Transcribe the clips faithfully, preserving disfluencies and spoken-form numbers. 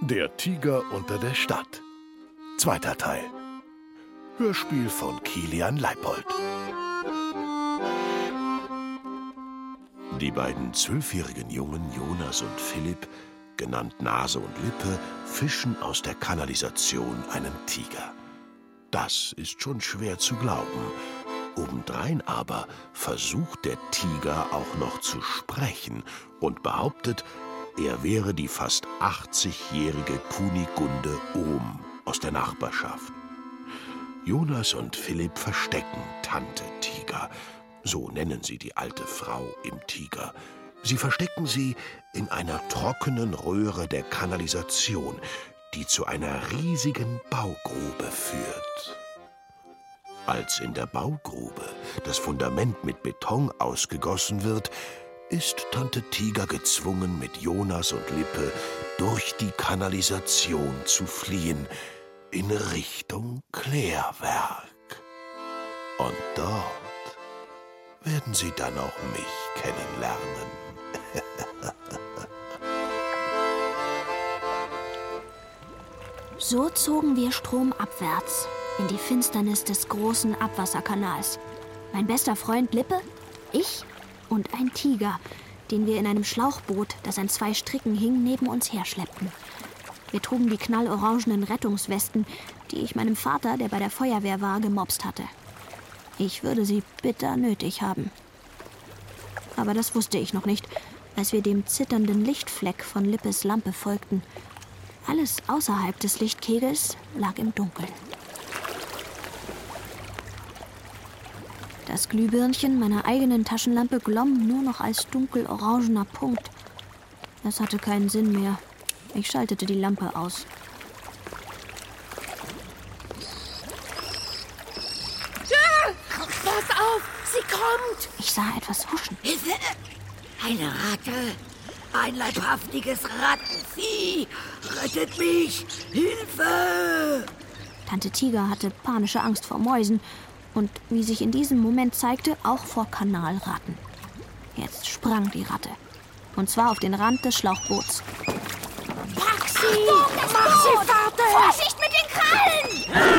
Der Tiger unter der Stadt. Zweiter Teil. Hörspiel von Kilian Leipold. Die beiden zwölfjährigen Jungen Jonas und Philipp, genannt Nase und Lippe, fischen aus der Kanalisation einen Tiger. Das ist schon schwer zu glauben. Obendrein aber versucht der Tiger auch noch zu sprechen und behauptet, er wäre die fast achtzigjährige Kunigunde Ohm aus der Nachbarschaft. Jonas und Philipp verstecken Tante Tiger. So nennen sie die alte Frau im Tiger. Sie verstecken sie in einer trockenen Röhre der Kanalisation, die zu einer riesigen Baugrube führt. Als in der Baugrube das Fundament mit Beton ausgegossen wird, ist Tante Tiger gezwungen, mit Jonas und Lippe durch die Kanalisation zu fliehen, in Richtung Klärwerk. Und dort werden sie dann auch mich kennenlernen. So zogen wir stromabwärts in die Finsternis des großen Abwasserkanals. Mein bester Freund Lippe, ich und ein Tiger, den wir in einem Schlauchboot, das an zwei Stricken hing, neben uns herschleppten. Wir trugen die knallorangenen Rettungswesten, die ich meinem Vater, der bei der Feuerwehr war, gemopst hatte. Ich würde sie bitter nötig haben. Aber das wusste ich noch nicht, als wir dem zitternden Lichtfleck von Lippes Lampe folgten. Alles außerhalb des Lichtkegels lag im Dunkeln. Das Glühbirnchen meiner eigenen Taschenlampe glomm nur noch als dunkelorangener Punkt. Es hatte keinen Sinn mehr. Ich schaltete die Lampe aus. Ja! Pass auf! Sie kommt! Ich sah etwas huschen. Hilfe! Eine Ratte! Ein leibhaftiges Rattenvieh! Rettet mich! Hilfe! Tante Tiger hatte panische Angst vor Mäusen und, wie sich in diesem Moment zeigte, auch vor Kanalratten. Jetzt sprang die Ratte. Und zwar auf den Rand des Schlauchboots. Pack sie! Achtung, mach sie fertig! Vorsicht mit den Krallen!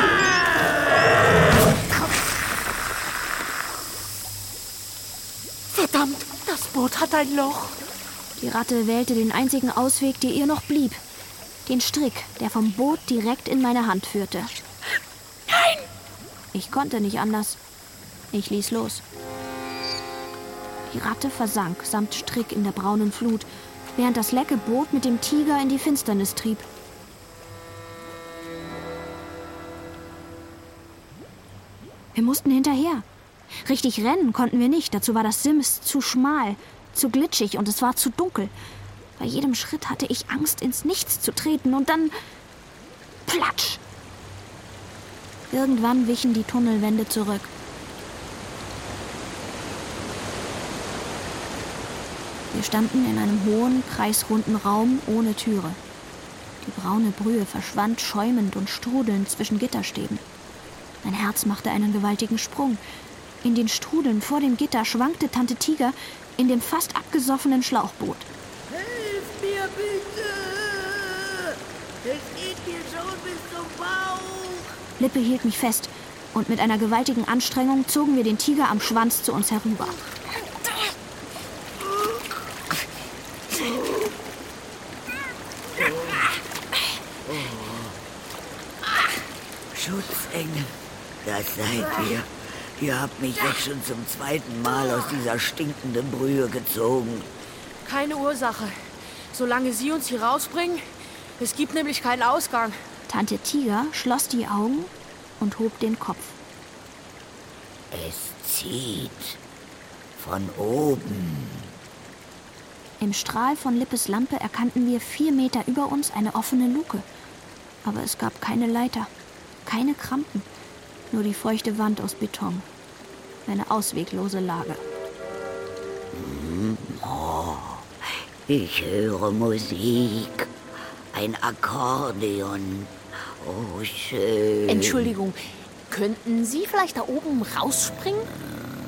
Verdammt, das Boot hat ein Loch. Die Ratte wählte den einzigen Ausweg, der ihr noch blieb. Den Strick, der vom Boot direkt in meine Hand führte. Nein! Ich konnte nicht anders. Ich ließ los. Die Ratte versank samt Strick in der braunen Flut, während das lecke Boot mit dem Tiger in die Finsternis trieb. Wir mussten hinterher. Richtig rennen konnten wir nicht, dazu war das Sims zu schmal, zu glitschig und es war zu dunkel. Bei jedem Schritt hatte ich Angst, ins Nichts zu treten und dann... Platsch! Irgendwann wichen die Tunnelwände zurück. Wir standen in einem hohen, kreisrunden Raum ohne Türe. Die braune Brühe verschwand schäumend und strudelnd zwischen Gitterstäben. Mein Herz machte einen gewaltigen Sprung. In den Strudeln vor dem Gitter schwankte Tante Tiger in dem fast abgesoffenen Schlauchboot. Hilf mir bitte! Es geht mir schon bis zum Bauch! Lippe hielt mich fest und mit einer gewaltigen Anstrengung zogen wir den Tiger am Schwanz zu uns herüber. Schutzengel, das seid ihr. Ihr habt mich jetzt schon zum zweiten Mal aus dieser stinkenden Brühe gezogen. Keine Ursache. Solange Sie uns hier rausbringen, es gibt nämlich keinen Ausgang. Tante Tiger schloss die Augen und hob den Kopf. Es zieht von oben. Im Strahl von Lippes Lampe erkannten wir vier Meter über uns eine offene Luke. Aber es gab keine Leiter, keine Krampen, nur die feuchte Wand aus Beton. Eine ausweglose Lage. Oh, ich höre Musik. Ein Akkordeon. Oh, schön. Entschuldigung, könnten Sie vielleicht da oben rausspringen?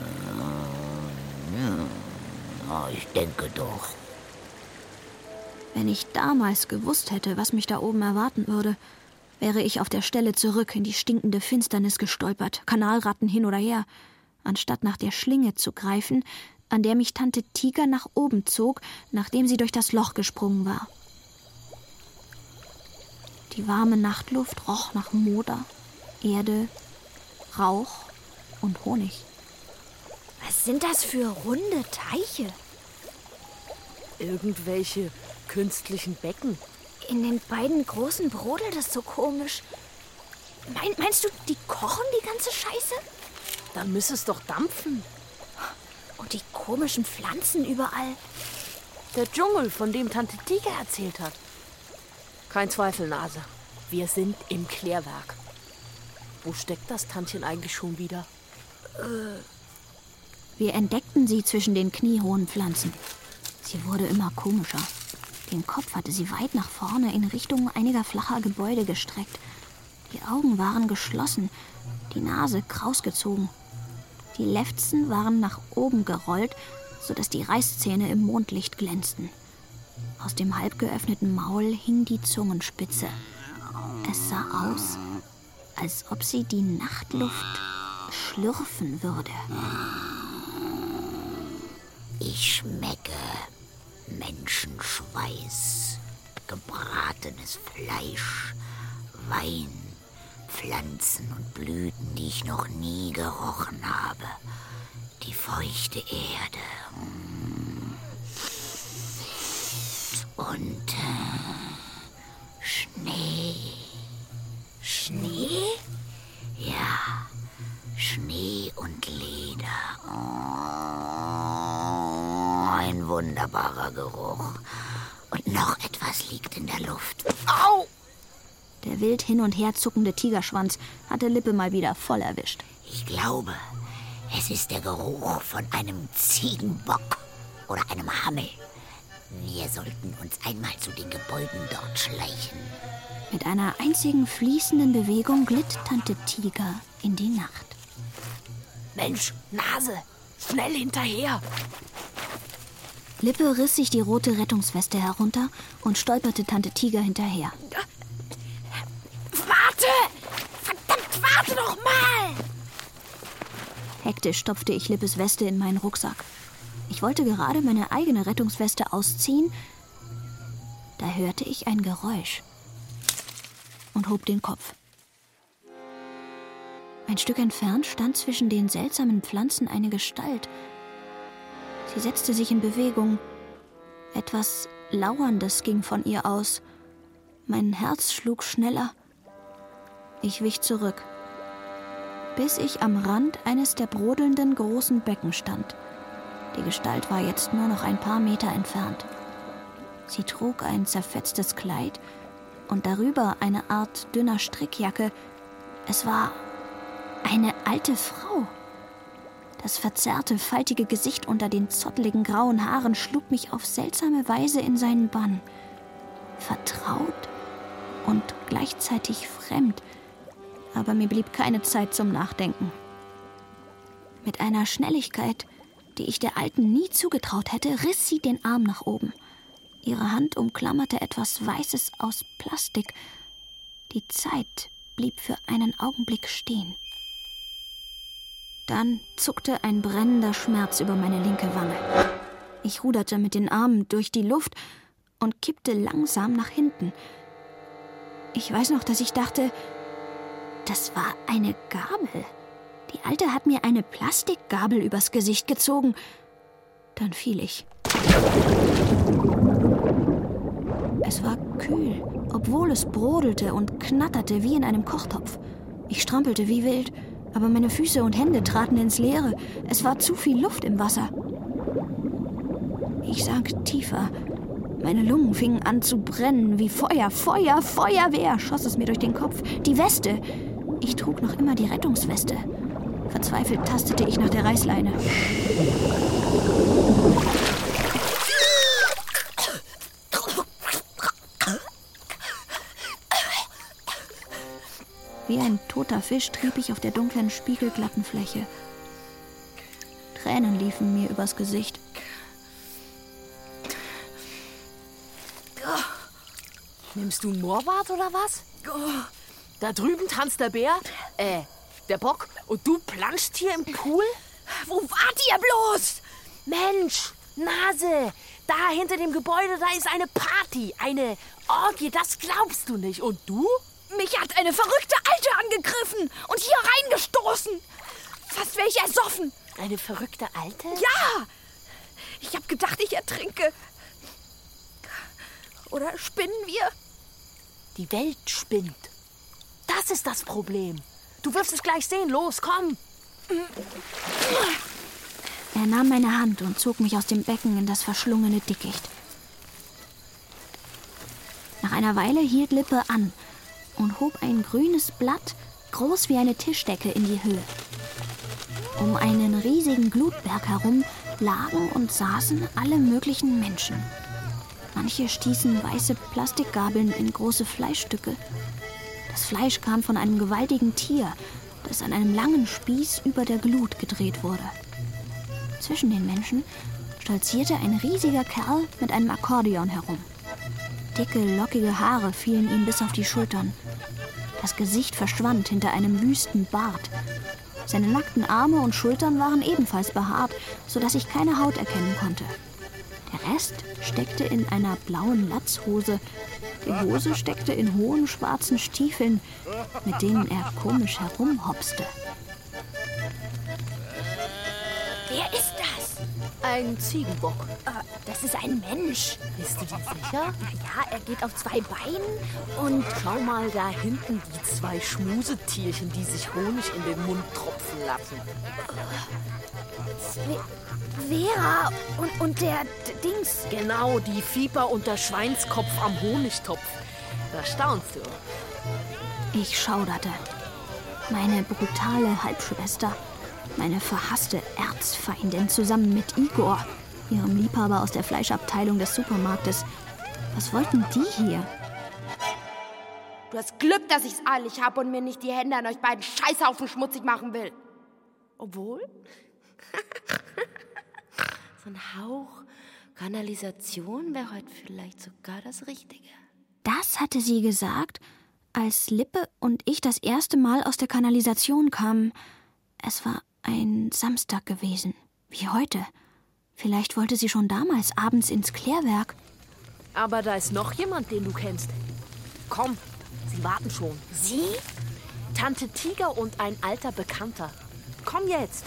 Ja, ich denke doch. Wenn ich damals gewusst hätte, was mich da oben erwarten würde, wäre ich auf der Stelle zurück in die stinkende Finsternis gestolpert, Kanalratten hin oder her, anstatt nach der Schlinge zu greifen, an der mich Tante Tiger nach oben zog, nachdem sie durch das Loch gesprungen war. Die warme Nachtluft roch nach Moder, Erde, Rauch und Honig. Was sind das für runde Teiche? Irgendwelche künstlichen Becken. In den beiden großen brodelt es so komisch. Mein, meinst du, die kochen die ganze Scheiße? Dann müsse es doch dampfen. Und die komischen Pflanzen überall. Der Dschungel, von dem Tante Tiger erzählt hat. Kein Zweifel, Nase. Wir sind im Klärwerk. Wo steckt das Tantchen eigentlich schon wieder? Wir entdeckten sie zwischen den kniehohen Pflanzen. Sie wurde immer komischer. Den Kopf hatte sie weit nach vorne in Richtung einiger flacher Gebäude gestreckt. Die Augen waren geschlossen, die Nase krausgezogen. Die Lefzen waren nach oben gerollt, sodass die Reißzähne im Mondlicht glänzten. Aus dem halb geöffneten Maul hing die Zungenspitze. Es sah aus, als ob sie die Nachtluft schlürfen würde. Ich schmecke Menschenschweiß, gebratenes Fleisch, Wein, Pflanzen und Blüten, die ich noch nie gerochen habe. Die feuchte Erde. Und äh, Schnee. Schnee? Ja, Schnee und Leder. Oh, ein wunderbarer Geruch. Und noch etwas liegt in der Luft. Au! Der wild hin und her zuckende Tigerschwanz hatte Lippe mal wieder voll erwischt. Ich glaube, es ist der Geruch von einem Ziegenbock oder einem Hammel. Wir sollten uns einmal zu den Gebäuden dort schleichen. Mit einer einzigen fließenden Bewegung glitt Tante Tiger in die Nacht. Mensch, Nase, schnell hinterher! Lippe riss sich die rote Rettungsweste herunter und stolperte Tante Tiger hinterher. Warte! Verdammt, warte doch mal! Hektisch stopfte ich Lippes Weste in meinen Rucksack. Ich wollte gerade meine eigene Rettungsweste ausziehen, da hörte ich ein Geräusch und hob den Kopf. Ein Stück entfernt stand zwischen den seltsamen Pflanzen eine Gestalt. Sie setzte sich in Bewegung. Etwas Lauerndes ging von ihr aus. Mein Herz schlug schneller. Ich wich zurück, bis ich am Rand eines der brodelnden großen Becken stand. Die Gestalt war jetzt nur noch ein paar Meter entfernt. Sie trug ein zerfetztes Kleid und darüber eine Art dünner Strickjacke. Es war eine alte Frau. Das verzerrte, faltige Gesicht unter den zotteligen grauen Haaren schlug mich auf seltsame Weise in seinen Bann. Vertraut und gleichzeitig fremd. Aber mir blieb keine Zeit zum Nachdenken. Mit einer Schnelligkeit, die ich der Alten nie zugetraut hätte, riss sie den Arm nach oben. Ihre Hand umklammerte etwas Weißes aus Plastik. Die Zeit blieb für einen Augenblick stehen. Dann zuckte ein brennender Schmerz über meine linke Wange. Ich ruderte mit den Armen durch die Luft und kippte langsam nach hinten. Ich weiß noch, dass ich dachte, das war eine Gabel. Die Alte hat mir eine Plastikgabel übers Gesicht gezogen. Dann fiel ich. Es war kühl, obwohl es brodelte und knatterte wie in einem Kochtopf. Ich strampelte wie wild, aber meine Füße und Hände traten ins Leere. Es war zu viel Luft im Wasser. Ich sank tiefer. Meine Lungen fingen an zu brennen wie Feuer. Feuer, Feuerwehr, schoss es mir durch den Kopf. Die Weste. Ich trug noch immer die Rettungsweste. Verzweifelt tastete ich nach der Reißleine. Wie ein toter Fisch trieb ich auf der dunklen, spiegelglatten Fläche. Tränen liefen mir übers Gesicht. Nimmst du einen Moorwart oder was? Oh. Da drüben tanzt der Bär, äh, der Bock, und du planschst hier im Pool? Wo wart ihr bloß? Mensch, Nase, da hinter dem Gebäude, da ist eine Party, eine Orgie, das glaubst du nicht. Und du? Mich hat eine verrückte Alte angegriffen und hier reingestoßen. Fast wäre ich ersoffen. Eine verrückte Alte? Ja! Ich hab gedacht, ich ertrinke. Oder spinnen wir? Die Welt spinnt. Das ist das Problem. Du wirst es gleich sehen. Los, komm. Er nahm meine Hand und zog mich aus dem Becken in das verschlungene Dickicht. Nach einer Weile hielt Lippe an und hob ein grünes Blatt, groß wie eine Tischdecke, in die Höhe. Um einen riesigen Glutberg herum lagen und saßen alle möglichen Menschen. Manche stießen weiße Plastikgabeln in große Fleischstücke. Das Fleisch kam von einem gewaltigen Tier, das an einem langen Spieß über der Glut gedreht wurde. Zwischen den Menschen stolzierte ein riesiger Kerl mit einem Akkordeon herum. Dicke, lockige Haare fielen ihm bis auf die Schultern. Das Gesicht verschwand hinter einem wüsten Bart. Seine nackten Arme und Schultern waren ebenfalls behaart, sodass ich keine Haut erkennen konnte. Der Rest steckte in einer blauen Latzhose. Die Hose steckte in hohen schwarzen Stiefeln, mit denen er komisch herumhopste. Wer ist das? Ein Ziegenbock. Äh, das ist ein Mensch. Bist du dir sicher? Na ja, er geht auf zwei Beinen und... Schau mal da hinten, die zwei Schmusetierchen, die sich Honig in den Mund tropfen lassen. Vera und, und der D Dings. Genau, die Viper und der Schweinskopf am Honigtopf. Da staunst du. Ich schauderte. Meine brutale Halbschwester, meine verhasste Erzfeindin zusammen mit Igor, ihrem Liebhaber aus der Fleischabteilung des Supermarktes. Was wollten die hier? Du hast Glück, dass ich's eilig habe und mir nicht die Hände an euch beiden Scheißhaufen schmutzig machen will. Obwohl? So ein Hauch Kanalisation wäre heute vielleicht sogar das Richtige. Das hatte sie gesagt, als Lippe und ich das erste Mal aus der Kanalisation kamen. Es war ein Samstag gewesen, wie heute. Vielleicht wollte sie schon damals abends ins Klärwerk. Aber da ist noch jemand, den du kennst. Komm, sie warten schon. Sie? Tante Tiger und ein alter Bekannter. Komm jetzt.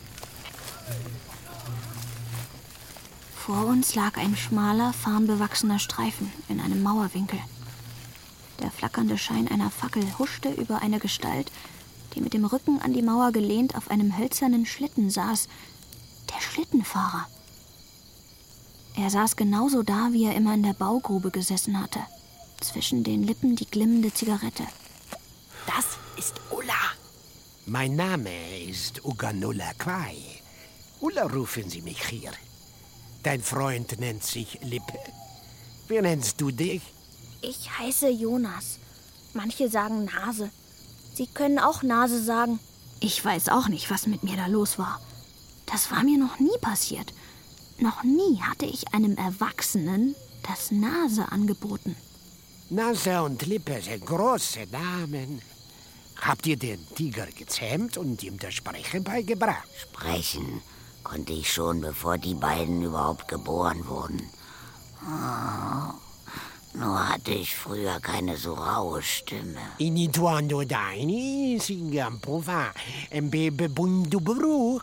Vor uns lag ein schmaler, farnbewachsener Streifen in einem Mauerwinkel. Der flackernde Schein einer Fackel huschte über eine Gestalt, die mit dem Rücken an die Mauer gelehnt auf einem hölzernen Schlitten saß. Der Schlittenfahrer. Er saß genauso da, wie er immer in der Baugrube gesessen hatte. Zwischen den Lippen die glimmende Zigarette. Das ist Ulla. Mein Name ist Uganola Quai. Ulla rufen Sie mich hier. Dein Freund nennt sich Lippe. Wie nennst du dich? Ich heiße Jonas. Manche sagen Nase. Sie können auch Nase sagen. Ich weiß auch nicht, was mit mir da los war. Das war mir noch nie passiert. Noch nie hatte ich einem Erwachsenen das Nase angeboten. Nase und Lippe sind große Namen. Habt ihr den Tiger gezähmt und ihm das Sprechen beigebracht? Sprechen konnte ich schon, bevor die beiden überhaupt geboren wurden. Oh, nur hatte ich früher keine so raue Stimme. Inituando Daini, Singampova, Mbebe Bundubru.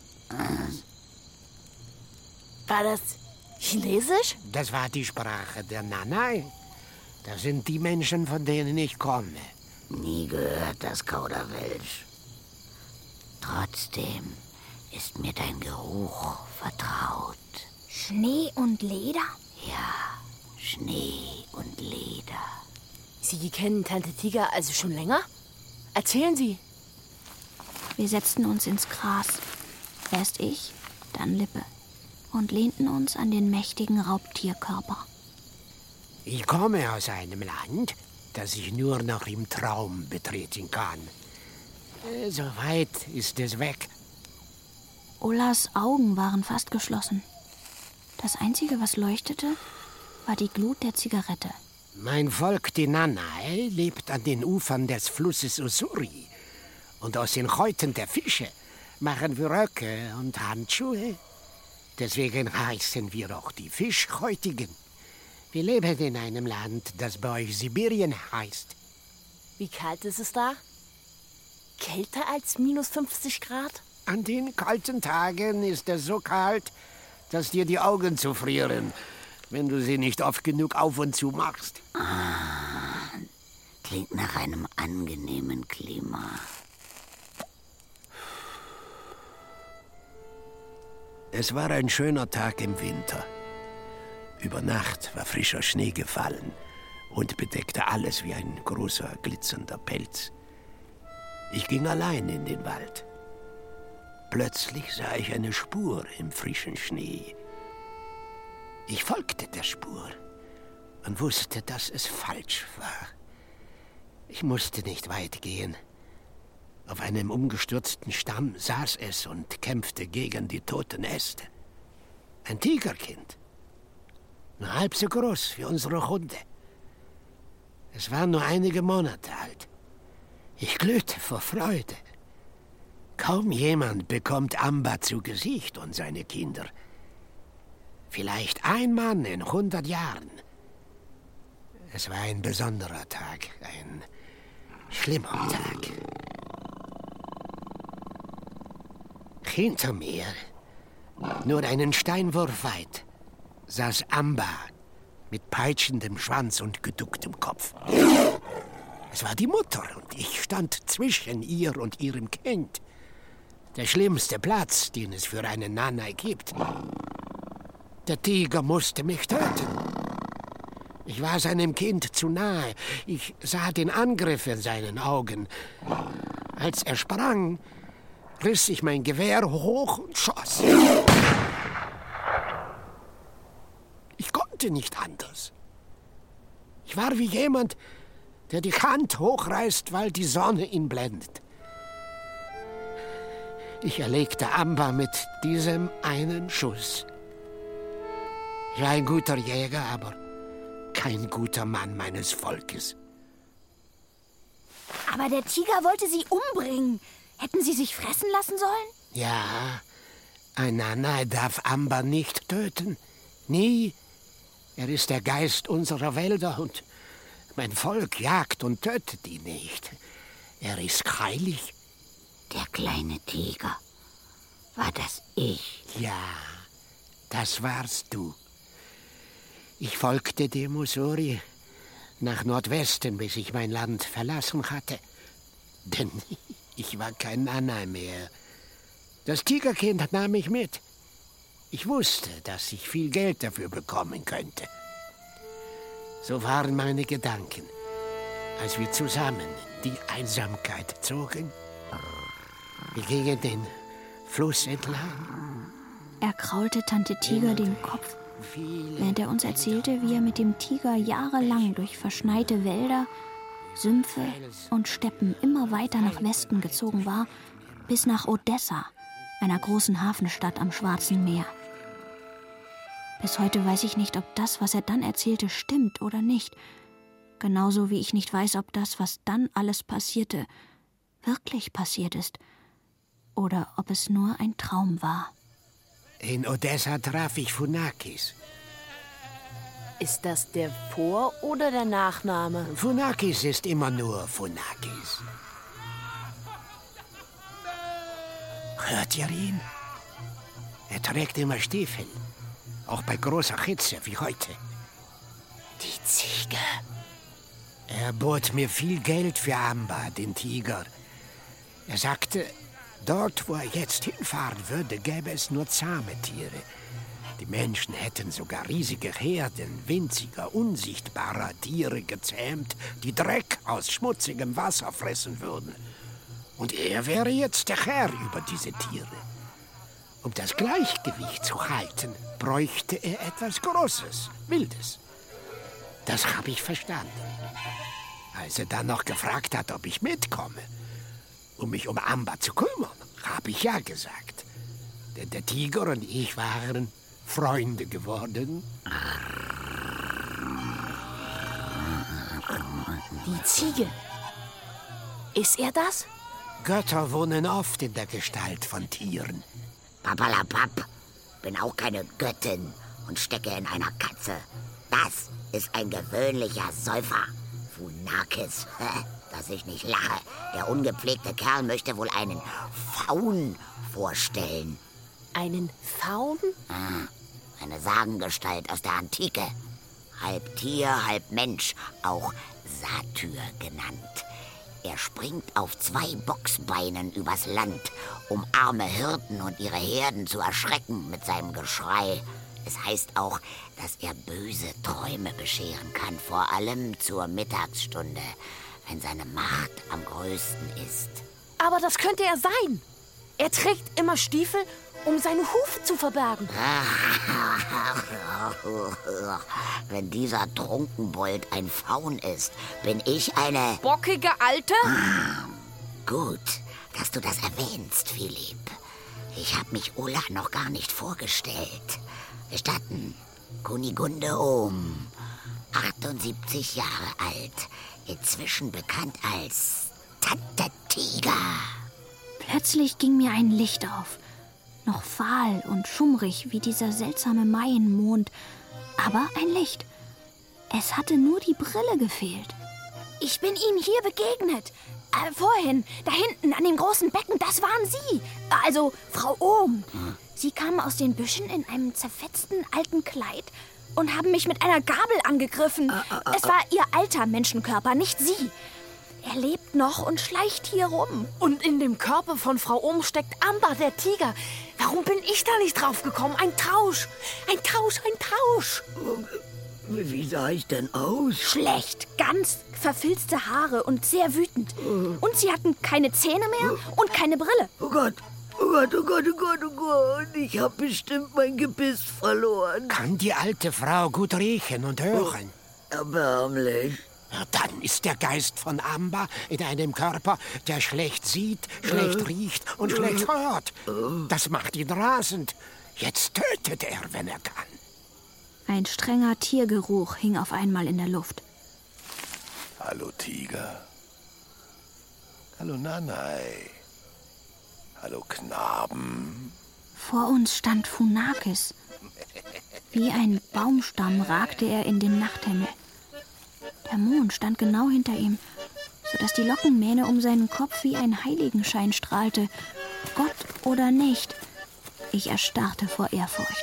War das Chinesisch? Das war die Sprache der Nanai. Das sind die Menschen, von denen ich komme. Nie gehört das Kauderwelsch. Trotzdem ist mir dein Geruch vertraut. Schnee und Leder? Ja, Schnee und Leder. Sie kennen Tante Tiger also schon länger? Erzählen Sie. Wir setzten uns ins Gras. Erst ich, dann Lippe. Und lehnten uns an den mächtigen Raubtierkörper. Ich komme aus einem Land, das ich nur noch im Traum betreten kann. Äh, so weit ist es weg. Ullas Augen waren fast geschlossen. Das Einzige, was leuchtete, war die Glut der Zigarette. Mein Volk, die Nanae, lebt an den Ufern des Flusses Ussuri. Und aus den Häuten der Fische machen wir Röcke und Handschuhe. Deswegen heißen wir auch die Fischhäutigen. Wir leben in einem Land, das bei euch Sibirien heißt. Wie kalt ist es da? Kälter als minus fünfzig Grad? An den kalten Tagen ist es so kalt, dass dir die Augen zufrieren, wenn du sie nicht oft genug auf und zu machst. Ah, klingt nach einem angenehmen Klima. Es war ein schöner Tag im Winter. Über Nacht war frischer Schnee gefallen und bedeckte alles wie ein großer, glitzernder Pelz. Ich ging allein in den Wald. Plötzlich sah ich eine Spur im frischen Schnee. Ich folgte der Spur und wusste, dass es falsch war. Ich musste nicht weit gehen. Auf einem umgestürzten Stamm saß es und kämpfte gegen die toten Äste. Ein Tigerkind. Nur halb so groß wie unsere Hunde. Es war nur einige Monate alt. Ich glühte vor Freude. Kaum jemand bekommt Amba zu Gesicht und seine Kinder. Vielleicht ein Mann in hundert Jahren. Es war ein besonderer Tag, ein schlimmer Tag. Hinter mir, nur einen Steinwurf weit, saß Amba mit peitschendem Schwanz und geducktem Kopf. Es war die Mutter und ich stand zwischen ihr und ihrem Kind. Der schlimmste Platz, den es für einen Nanae gibt. Der Tiger musste mich töten. Ich war seinem Kind zu nahe. Ich sah den Angriff in seinen Augen. Als er sprang, riss ich mein Gewehr hoch und schoss. Ich konnte nicht anders. Ich war wie jemand, der die Hand hochreißt, weil die Sonne ihn blendet. Ich erlegte Amba mit diesem einen Schuss. Ich war ein guter Jäger, aber kein guter Mann meines Volkes. Aber der Tiger wollte sie umbringen. Hätten sie sich fressen lassen sollen? Ja, ein Nanae darf Amba nicht töten. Nie. Er ist der Geist unserer Wälder und mein Volk jagt und tötet ihn nicht. Er ist heilig. Der kleine Tiger. War das ich? Ja, das warst du. Ich folgte dem Ussuri nach Nordwesten, bis ich mein Land verlassen hatte. Denn ich war kein Nanae mehr. Das Tigerkind nahm mich mit. Ich wusste, dass ich viel Geld dafür bekommen könnte. So waren meine Gedanken, als wir zusammen die Einsamkeit zogen. Wir gingen den Fluss entlang. Er kraulte Tante Tiger den Kopf, während er uns erzählte, wie er mit dem Tiger jahrelang durch verschneite Wälder, Sümpfe und Steppen immer weiter nach Westen gezogen war, bis nach Odessa, einer großen Hafenstadt am Schwarzen Meer. Bis heute weiß ich nicht, ob das, was er dann erzählte, stimmt oder nicht. Genauso wie ich nicht weiß, ob das, was dann alles passierte, wirklich passiert ist. Oder ob es nur ein Traum war. In Odessa traf ich Funakis. Ist das der Vor- oder der Nachname? Funakis ist immer nur Funakis. Hört ihr ihn? Er trägt immer Stiefel. Auch bei großer Hitze wie heute. Die Ziege. Er bot mir viel Geld für Amba, den Tiger. Er sagte, dort, wo er jetzt hinfahren würde, gäbe es nur zahme Tiere. Die Menschen hätten sogar riesige Herden winziger, unsichtbarer Tiere gezähmt, die Dreck aus schmutzigem Wasser fressen würden. Und er wäre jetzt der Herr über diese Tiere. Um das Gleichgewicht zu halten, bräuchte er etwas Großes, Wildes. Das habe ich verstanden. Als er dann noch gefragt hat, ob ich mitkomme, um mich um Amba zu kümmern, habe ich ja gesagt. Denn der Tiger und ich waren Freunde geworden. Die Ziege. Ist er das? Götter wohnen oft in der Gestalt von Tieren. Papalapap, bin auch keine Göttin und stecke in einer Katze. Das ist ein gewöhnlicher Säufer. Funakis, dass ich nicht lache. Der ungepflegte Kerl möchte wohl einen Faun vorstellen. Einen Faun? Ah, eine Sagengestalt aus der Antike. Halb Tier, halb Mensch, auch Satyr genannt. Er springt auf zwei Boxbeinen übers Land, um arme Hirten und ihre Herden zu erschrecken mit seinem Geschrei. Es heißt auch, dass er böse Träume bescheren kann, vor allem zur Mittagsstunde, wenn seine Macht am größten ist. Aber das könnte er sein. Er trägt immer Stiefel, um seine Hufe zu verbergen. Wenn dieser Trunkenbold ein Faun ist, bin ich eine... Bockige Alte? Gut, dass du das erwähnst, Philipp. Ich habe mich Ulla noch gar nicht vorgestellt. Gestatten, Kunigunde Ohm, achtundsiebzig Jahre alt, inzwischen bekannt als Tante Tiger. Plötzlich ging mir ein Licht auf. Noch fahl und schummrig wie dieser seltsame Maienmond, aber ein Licht. Es hatte nur die Brille gefehlt. Ich bin Ihnen hier begegnet. Äh, vorhin, da hinten an dem großen Becken, das waren Sie. Also Frau Ohm. Hm. Sie kamen aus den Büschen in einem zerfetzten alten Kleid und haben mich mit einer Gabel angegriffen. Äh, äh, es war Ihr alter Menschenkörper, nicht Sie. Er lebt noch und schleicht hier rum. Und in dem Körper von Frau Ohm steckt Amber, der Tiger. Warum bin ich da nicht drauf gekommen? Ein Tausch, ein Tausch, ein Tausch. Wie sah ich denn aus? Schlecht, ganz verfilzte Haare und sehr wütend. Und Sie hatten keine Zähne mehr und keine Brille. Oh Gott, oh Gott, oh Gott, oh Gott, oh Gott. Ich habe bestimmt mein Gebiss verloren. Kann die alte Frau gut riechen und hören? Erbärmlich. Ja, dann ist der Geist von Amber in einem Körper, der schlecht sieht, schlecht riecht und schlecht hört. Das macht ihn rasend. Jetzt tötet er, wenn er kann. Ein strenger Tiergeruch hing auf einmal in der Luft. Hallo Tiger. Hallo Nanai. Hallo Knaben. Vor uns stand Funakis. Wie ein Baumstamm ragte er in den Nachthimmel. Der Mond stand genau hinter ihm, sodass die Lockenmähne um seinen Kopf wie ein Heiligenschein strahlte. Gott oder nicht, ich erstarrte vor Ehrfurcht.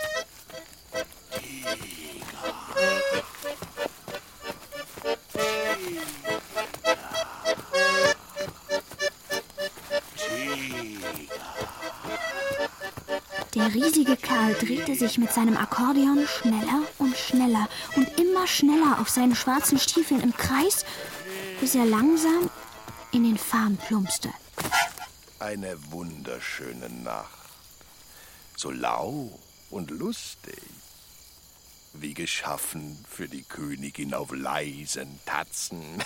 Der riesige Kerl drehte sich mit seinem Akkordeon schneller und schneller und immer schneller auf seinen schwarzen Stiefeln im Kreis, bis er langsam in den Farn plumpste. Eine wunderschöne Nacht. So lau und lustig. Wie geschaffen für die Königin auf leisen Tatzen.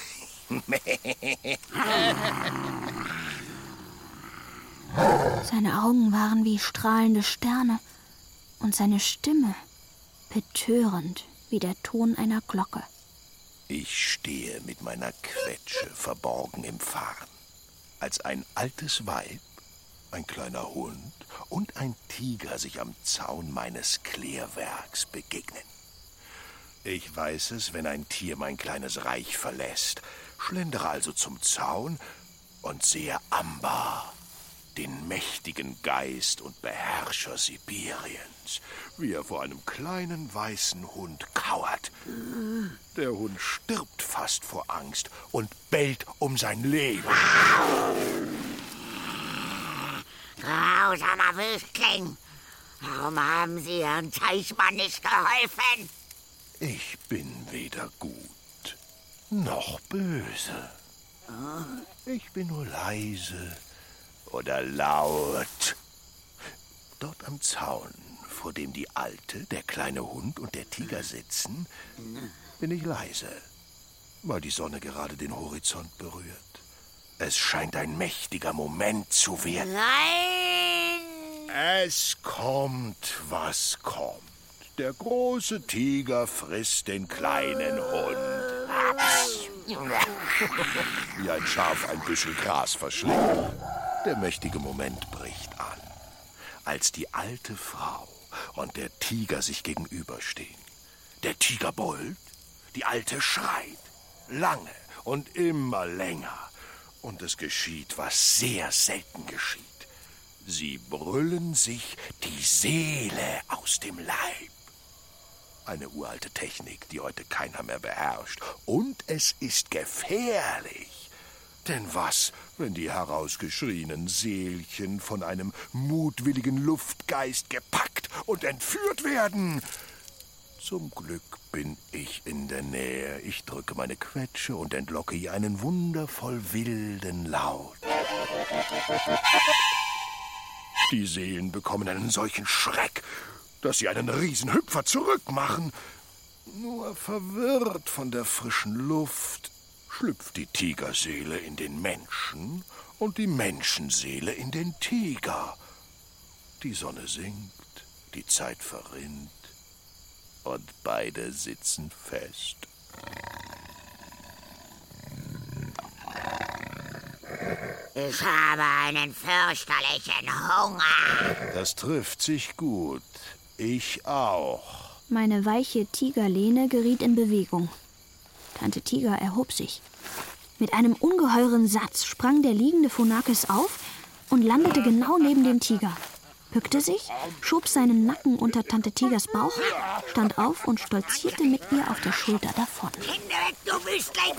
Seine Augen waren wie strahlende Sterne und seine Stimme betörend wie der Ton einer Glocke. Ich stehe mit meiner Quetsche verborgen im Farn, als ein altes Weib, ein kleiner Hund und ein Tiger sich am Zaun meines Klärwerks begegnen. Ich weiß es, wenn ein Tier mein kleines Reich verlässt, schlendere also zum Zaun und sehe Amber, den mächtigen Geist und Beherrscher Sibiriens, wie er vor einem kleinen weißen Hund kauert. Der Hund stirbt fast vor Angst und bellt um sein Leben. Grausamer Wüstling! Warum haben Sie Ihrem Teichmann nicht geholfen? Ich bin weder gut noch böse. Ich bin nur leise oder laut. Dort am Zaun, vor dem die Alte, der kleine Hund und der Tiger sitzen, bin ich leise, weil die Sonne gerade den Horizont berührt. Es scheint ein mächtiger Moment zu werden. Nein! Es kommt, was kommt. Der große Tiger frisst den kleinen Hund. wie ein Schaf ein Büschel Gras verschlingt. Der mächtige Moment bricht an, als die alte Frau und der Tiger sich gegenüberstehen. Der Tiger brüllt, die Alte schreit, lange und immer länger. Und es geschieht, was sehr selten geschieht. Sie brüllen sich die Seele aus dem Leib. Eine uralte Technik, die heute keiner mehr beherrscht. Und es ist gefährlich. Denn was, wenn die herausgeschrienen Seelchen von einem mutwilligen Luftgeist gepackt und entführt werden? Zum Glück bin ich in der Nähe. Ich drücke meine Quetsche und entlocke ihr einen wundervoll wilden Laut. Die Seelen bekommen einen solchen Schreck, dass sie einen Riesenhüpfer zurückmachen. Nur verwirrt von der frischen Luft schlüpft die Tigerseele in den Menschen und die Menschenseele in den Tiger. Die Sonne sinkt, die Zeit verrinnt und beide sitzen fest. Ich habe einen fürchterlichen Hunger. Das trifft sich gut. Ich auch. Meine weiche Tigerlehne geriet in Bewegung. Tante Tiger erhob sich. Mit einem ungeheuren Satz sprang der liegende Phonakes auf und landete genau neben dem Tiger. Bückte sich, schob seinen Nacken unter Tante Tigers Bauch, stand auf und stolzierte mit ihr auf der Schulter davon. Hände weg, du Wüstling!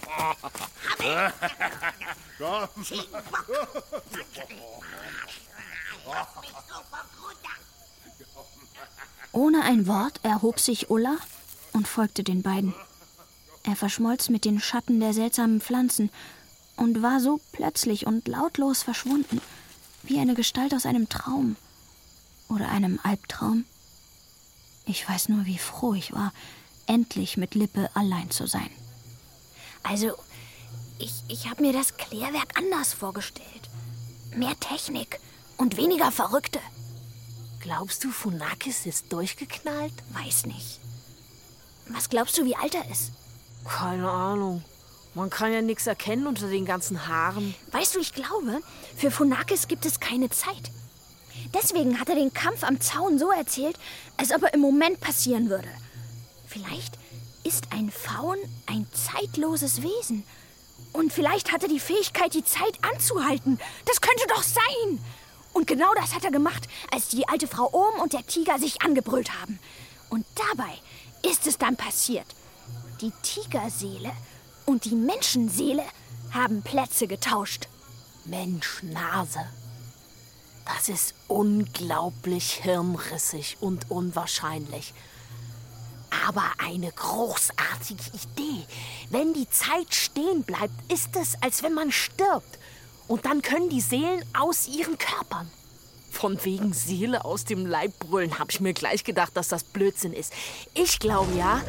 Ohne ein Wort erhob sich Ulla und folgte den beiden. Er verschmolz mit den Schatten der seltsamen Pflanzen und war so plötzlich und lautlos verschwunden, wie eine Gestalt aus einem Traum oder einem Albtraum. Ich weiß nur, wie froh ich war, endlich mit Lippe allein zu sein. Also, ich, ich habe mir das Klärwerk anders vorgestellt. Mehr Technik und weniger Verrückte. Glaubst du, Phonakes ist durchgeknallt? Weiß nicht. Was glaubst du, wie alt er ist? Keine Ahnung. Man kann ja nichts erkennen unter den ganzen Haaren. Weißt du, ich glaube, für Phonakes gibt es keine Zeit. Deswegen hat er den Kampf am Zaun so erzählt, als ob er im Moment passieren würde. Vielleicht ist ein Faun ein zeitloses Wesen. Und vielleicht hat er die Fähigkeit, die Zeit anzuhalten. Das könnte doch sein. Und genau das hat er gemacht, als die alte Frau Ohm und der Tiger sich angebrüllt haben. Und dabei ist es dann passiert. Die Tigerseele und die Menschenseele haben Plätze getauscht. Mensch, Nase. Das ist unglaublich hirnrissig und unwahrscheinlich. Aber eine großartige Idee. Wenn die Zeit stehen bleibt, ist es, als wenn man stirbt. Und dann können die Seelen aus ihren Körpern. Von wegen Seele aus dem Leib brüllen, habe ich mir gleich gedacht, dass das Blödsinn ist. Ich glaube ja...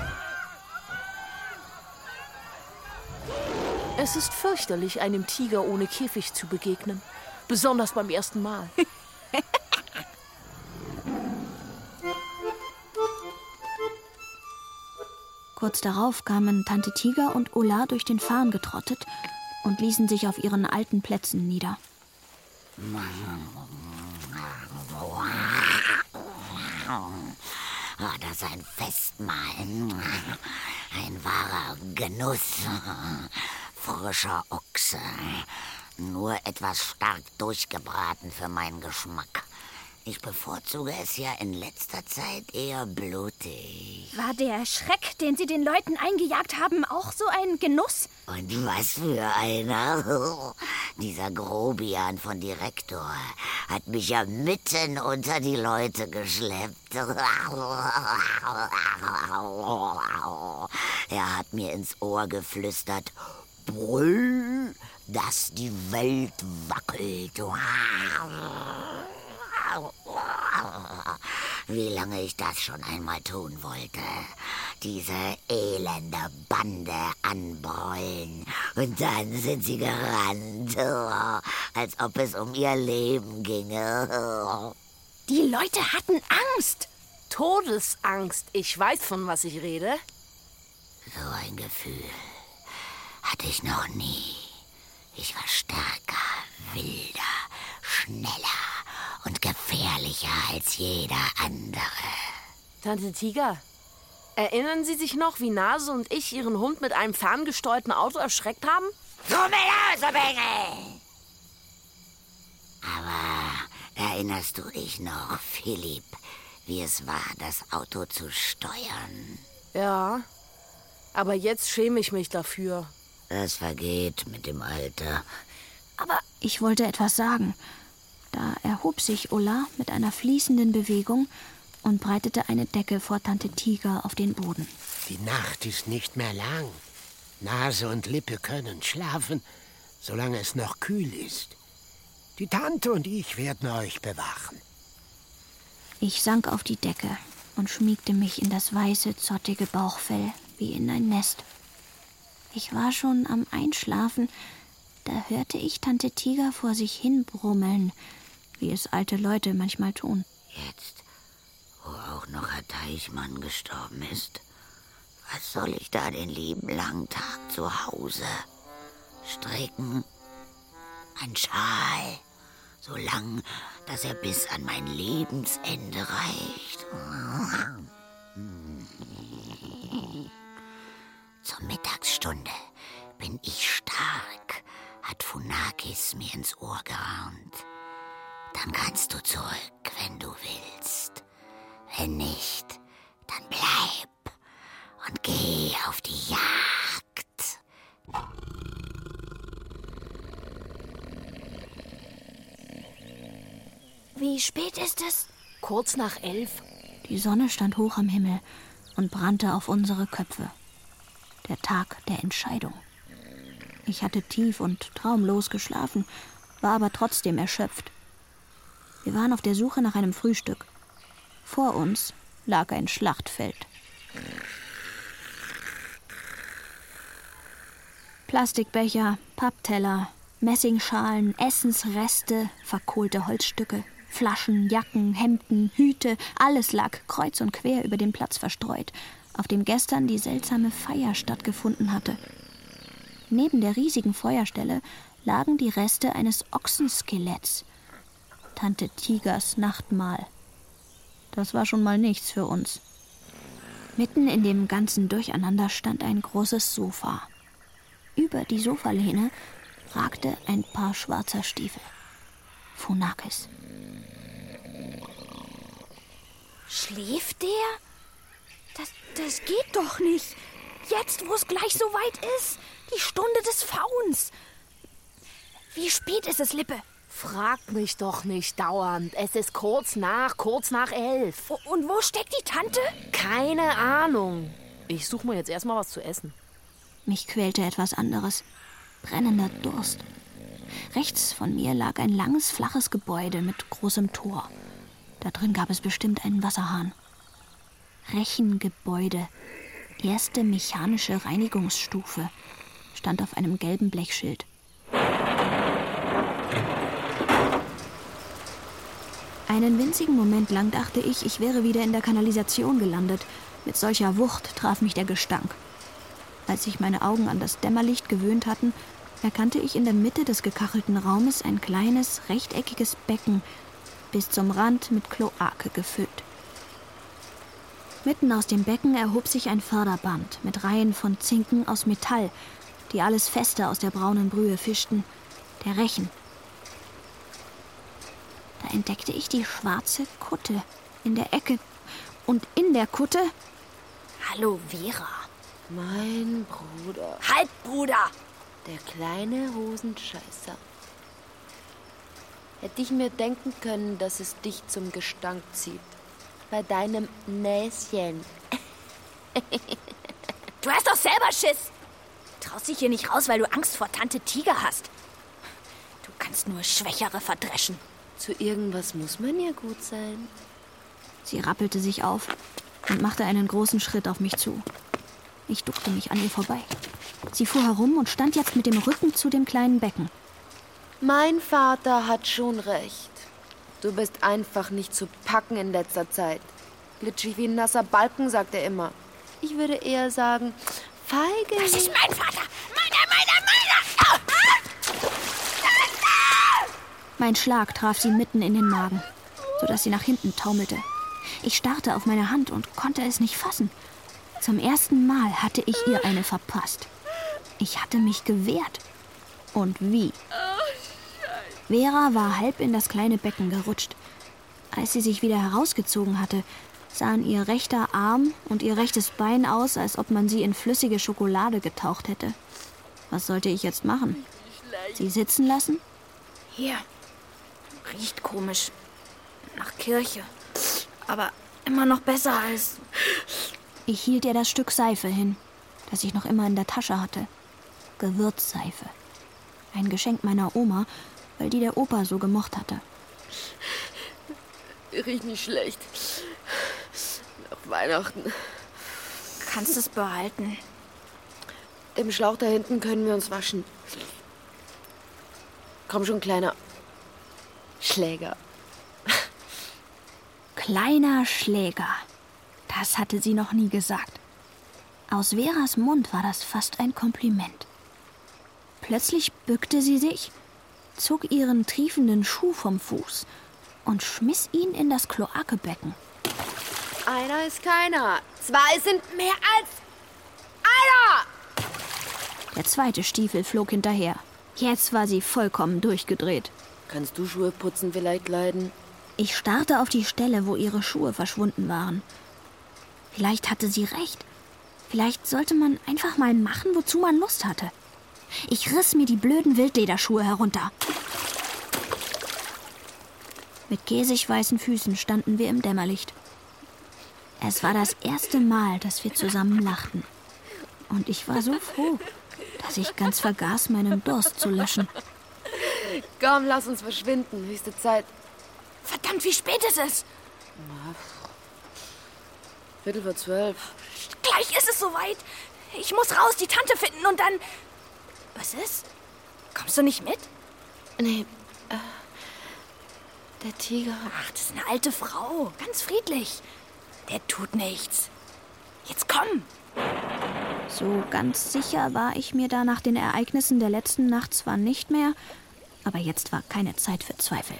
Es ist fürchterlich, einem Tiger ohne Käfig zu begegnen. Besonders beim ersten Mal. Kurz darauf kamen Tante Tiger und Ulla durch den Farn getrottet und ließen sich auf ihren alten Plätzen nieder. Oh, das ist ein Festmahl. Ein wahrer Genuss. Frischer Ochse. Nur etwas stark durchgebraten für meinen Geschmack. Ich bevorzuge es ja in letzter Zeit eher blutig. War der Schreck, den Sie den Leuten eingejagt haben, auch so ein Genuss? Und was für einer. Dieser Grobian von Direktor hat mich ja mitten unter die Leute geschleppt. Er hat mir ins Ohr geflüstert: Brüll, dass die Welt wackelt. Wie lange ich das schon einmal tun wollte. Diese elende Bande anbrüllen. Und dann sind sie gerannt, als ob es um ihr Leben ginge. Die Leute hatten Angst. Todesangst. Ich weiß, von was ich rede. So ein Gefühl hatte ich noch nie. Ich war stärker, wilder, schneller und gefährlicher als jeder andere. Tante Tiger, erinnern Sie sich noch, wie Nase und ich Ihren Hund mit einem ferngesteuerten Auto erschreckt haben? Du Bengel! Aber erinnerst du dich noch, Philipp, wie es war, das Auto zu steuern? Ja, aber jetzt schäme ich mich dafür. Das vergeht mit dem Alter. Aber ich wollte etwas sagen. Da erhob sich Ulla mit einer fließenden Bewegung und breitete eine Decke vor Tante Tiger auf den Boden. Die Nacht ist nicht mehr lang. Nase und Lippe können schlafen, solange es noch kühl ist. Die Tante und ich werden euch bewachen. Ich sank auf die Decke und schmiegte mich in das weiße, zottige Bauchfell wie in ein Nest. Ich war schon am Einschlafen, da hörte ich Tante Tiger vor sich hin brummeln, wie es alte Leute manchmal tun. Jetzt, wo auch noch Herr Teichmann gestorben ist, was soll ich da den lieben langen Tag zu Hause? Stricken? Ein Schal? So lang, dass er bis an mein Lebensende reicht. Zur Mittagsstunde bin ich stark, hat Funakis mir ins Ohr geraunt. Dann kannst du zurück, wenn du willst. Wenn nicht, dann bleib und geh auf die Jagd. Wie spät ist es? Kurz nach elf. Die Sonne stand hoch am Himmel und brannte auf unsere Köpfe. Der Tag der Entscheidung. Ich hatte tief und traumlos geschlafen, war aber trotzdem erschöpft. Wir waren auf der Suche nach einem Frühstück. Vor uns lag ein Schlachtfeld. Plastikbecher, Pappteller, Messingschalen, Essensreste, verkohlte Holzstücke, Flaschen, Jacken, Hemden, Hüte, alles lag kreuz und quer über den Platz verstreut, auf dem gestern die seltsame Feier stattgefunden hatte. Neben der riesigen Feuerstelle lagen die Reste eines Ochsenskeletts. Tante Tigers Nachtmahl. Das war schon mal nichts für uns. Mitten in dem ganzen Durcheinander stand ein großes Sofa. Über die Sofalehne ragte ein Paar schwarzer Stiefel. Funakis. Schläft der? Das, das geht doch nicht. Jetzt, wo es gleich so weit ist. Die Stunde des Fauns. Wie spät ist es, Lippe? Frag mich doch nicht dauernd. Es ist kurz nach, kurz nach elf. Und wo steckt die Tante? Keine Ahnung. Ich suche mir jetzt erstmal was zu essen. Mich quälte etwas anderes. Brennender Durst. Rechts von mir lag ein langes, flaches Gebäude mit großem Tor. Da drin gab es bestimmt einen Wasserhahn. Rechengebäude. Erste mechanische Reinigungsstufe. Stand auf einem gelben Blechschild. Einen winzigen Moment lang dachte ich, ich wäre wieder in der Kanalisation gelandet. Mit solcher Wucht traf mich der Gestank. Als sich meine Augen an das Dämmerlicht gewöhnt hatten, erkannte ich in der Mitte des gekachelten Raumes ein kleines, rechteckiges Becken, bis zum Rand mit Kloake gefüllt. Mitten aus dem Becken erhob sich ein Förderband mit Reihen von Zinken aus Metall, die alles Feste aus der braunen Brühe fischten, der Rechen. Da entdeckte ich die schwarze Kutte in der Ecke und in der Kutte... Hallo, Vera. Mein Bruder. Halbbruder! Der kleine Hosenscheißer. Hätte ich mir denken können, dass es dich zum Gestank zieht. Bei deinem Näschen. Du hast doch selber Schiss. Traust dich hier nicht raus, weil du Angst vor Tante Tiger hast. Du kannst nur Schwächere verdreschen. Zu irgendwas muss man ja gut sein. Sie rappelte sich auf und machte einen großen Schritt auf mich zu. Ich duckte mich an ihr vorbei. Sie fuhr herum und stand jetzt mit dem Rücken zu dem kleinen Becken. Mein Vater hat schon recht. Du bist einfach nicht zu packen in letzter Zeit. Glitschig wie ein nasser Balken, sagt er immer. Ich würde eher sagen, feige. Das ist mein Vater! Meiner, meiner! Mein Schlag traf sie mitten in den Magen, sodass sie nach hinten taumelte. Ich starrte auf meine Hand und konnte es nicht fassen. Zum ersten Mal hatte ich ihr eine verpasst. Ich hatte mich gewehrt. Und wie? Vera war halb in das kleine Becken gerutscht. Als sie sich wieder herausgezogen hatte, sahen ihr rechter Arm und ihr rechtes Bein aus, als ob man sie in flüssige Schokolade getaucht hätte. Was sollte ich jetzt machen? Sie sitzen lassen? Hier. Riecht komisch. Nach Kirche. Aber immer noch besser als... Ich hielt ihr das Stück Seife hin, das ich noch immer in der Tasche hatte. Gewürzseife. Ein Geschenk meiner Oma, weil die der Opa so gemocht hatte. Riecht nicht schlecht. Nach Weihnachten. Kannst es behalten. Im Schlauch da hinten können wir uns waschen. Komm schon, kleiner Schläger. Kleiner Schläger. Das hatte sie noch nie gesagt. Aus Veras Mund war das fast ein Kompliment. Plötzlich bückte sie sich, zog ihren triefenden Schuh vom Fuß und schmiss ihn in das Kloakebecken. Einer ist keiner. Zwei sind mehr als einer. Der zweite Stiefel flog hinterher. Jetzt war sie vollkommen durchgedreht. Kannst du Schuhe putzen vielleicht leiden? Ich starrte auf die Stelle, wo ihre Schuhe verschwunden waren. Vielleicht hatte sie recht. Vielleicht sollte man einfach mal machen, wozu man Lust hatte. Ich riss mir die blöden Wildlederschuhe herunter. Mit käsig weißen Füßen standen wir im Dämmerlicht. Es war das erste Mal, dass wir zusammen lachten. Und ich war so froh, dass ich ganz vergaß, meinen Durst zu löschen. Komm, lass uns verschwinden. Höchste Zeit. Verdammt, wie spät ist es? Viertel vor zwölf. Gleich ist es soweit. Ich muss raus, die Tante finden und dann... Was ist? Kommst du nicht mit? Nee, äh, der Tiger... Ach, das ist eine alte Frau. Ganz friedlich. Der tut nichts. Jetzt komm. So ganz sicher war ich mir da nach den Ereignissen der letzten Nacht zwar nicht mehr, aber jetzt war keine Zeit für Zweifel.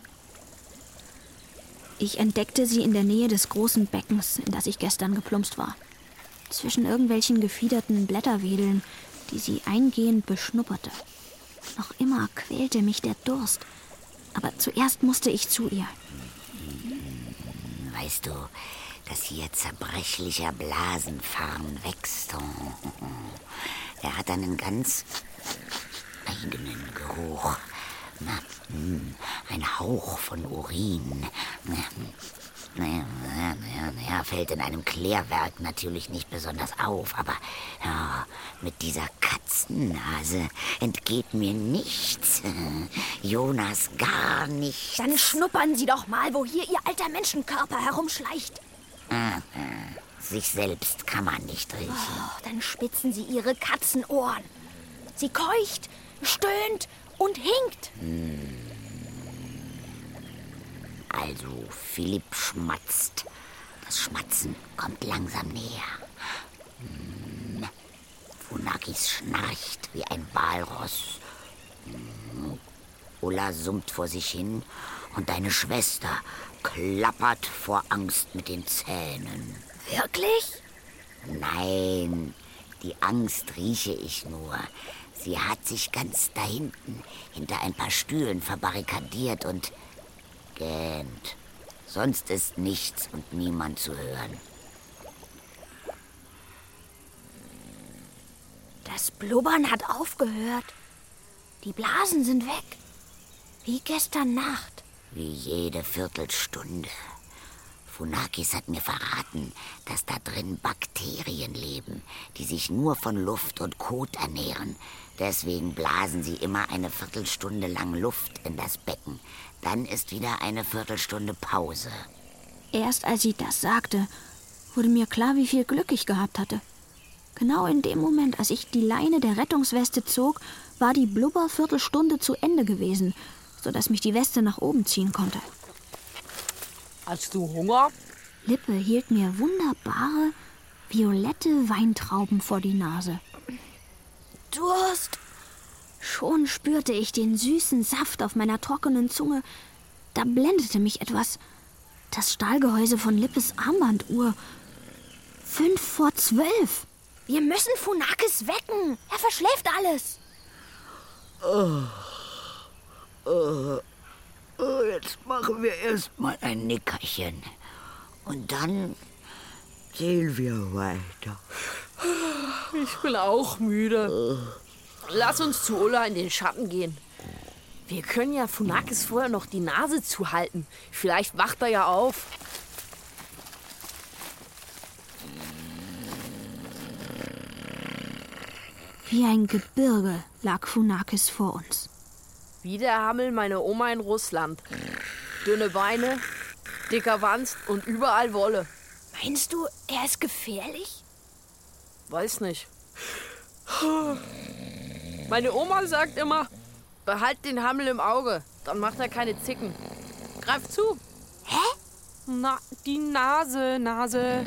Ich entdeckte sie in der Nähe des großen Beckens, in das ich gestern geplumpst war. Zwischen irgendwelchen gefiederten Blätterwedeln, die sie eingehend beschnupperte. Noch immer quälte mich der Durst, aber zuerst musste ich zu ihr. Weißt du, dass hier zerbrechlicher Blasenfarn wächst? Er hat einen ganz eigenen Geruch. Na, ein Hauch von Urin. Naja, na, na, fällt in einem Klärwerk natürlich nicht besonders auf, aber ja, mit dieser Katzennase entgeht mir nichts. Jonas gar nichts. Dann schnuppern Sie doch mal, wo hier Ihr alter Menschenkörper herumschleicht. Ah, sich selbst kann man nicht riechen. Oh, dann spitzen Sie Ihre Katzenohren. Sie keucht, stöhnt und hinkt. Hm. Also, Philipp schmatzt. Das Schmatzen kommt langsam näher. Hm. Funakis schnarcht wie ein Walross. Hm. Ulla summt vor sich hin und deine Schwester klappert vor Angst mit den Zähnen. Wirklich? Nein, die Angst rieche ich nur. Sie hat sich ganz da hinten, hinter ein paar Stühlen verbarrikadiert und gähnt. Sonst ist nichts und niemand zu hören. Das Blubbern hat aufgehört. Die Blasen sind weg. Wie gestern Nacht. Wie jede Viertelstunde. Funakis hat mir verraten, dass da drin Bakterien leben, die sich nur von Luft und Kot ernähren. Deswegen blasen sie immer eine Viertelstunde lang Luft in das Becken. Dann ist wieder eine Viertelstunde Pause. Erst als sie das sagte, wurde mir klar, wie viel Glück ich gehabt hatte. Genau in dem Moment, als ich die Leine der Rettungsweste zog, war die Blubberviertelstunde zu Ende gewesen, sodass mich die Weste nach oben ziehen konnte. Hast du Hunger? Lippe hielt mir wunderbare, violette Weintrauben vor die Nase. Durst, Schon spürte ich den süßen Saft auf meiner trockenen Zunge. Da blendete mich etwas. Das Stahlgehäuse von Lippes Armbanduhr. Fünf vor zwölf. Wir müssen Funakis wecken. Er verschläft alles. Oh. Oh. Oh, jetzt machen wir erst mal ein Nickerchen. Und dann sehen wir weiter. Ich bin auch müde. Lass uns zu Ulla in den Schatten gehen. Wir können ja Funakis vorher noch die Nase zuhalten. Vielleicht wacht er ja auf. Wie ein Gebirge lag Funakis vor uns. Wie der Hammel meine Oma in Russland. Dünne Beine, dicker Wanst und überall Wolle. Meinst du, er ist gefährlich? Weiß nicht. Meine Oma sagt immer, behalt den Hammel im Auge, dann macht er keine Zicken. Greif zu. Hä? Na, die Nase, Nase.